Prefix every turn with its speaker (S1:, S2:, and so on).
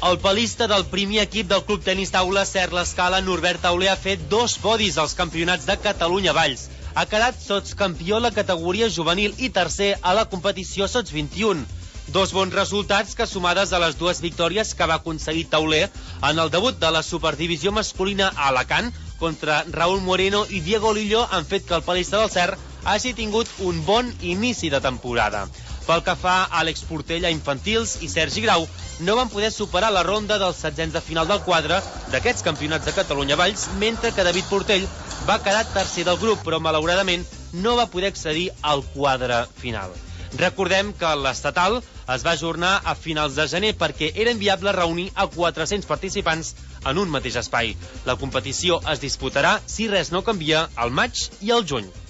S1: El palista del primer equip del Club Tenis Taula Cert l'Escala, Norbert Tauler, ha fet 2 podis als campionats de Catalunya Valls. Ha quedat sotscampió a la categoria juvenil i tercer a la competició sots 21. 2 bons resultats que, sumades a les 2 victòries que va aconseguir Tauler en el debut de la superdivisió masculina a Alacant contra Raúl Moreno i Diego Lillo, han fet que el palista del Cert hagi tingut un bon inici de temporada. Pel que fa a Àlex Portell, a infantils, i Sergi Grau no van poder superar la ronda dels setzents de final del quadre d'aquests campionats de Catalunya Valls, mentre que David Portell va quedar tercer del grup, però malauradament no va poder accedir al quadre final. Recordem que l'estatal es va ajornar a finals de gener perquè era inviable reunir a 400 participants en un mateix espai. La competició es disputarà, si res no canvia, al maig i al juny.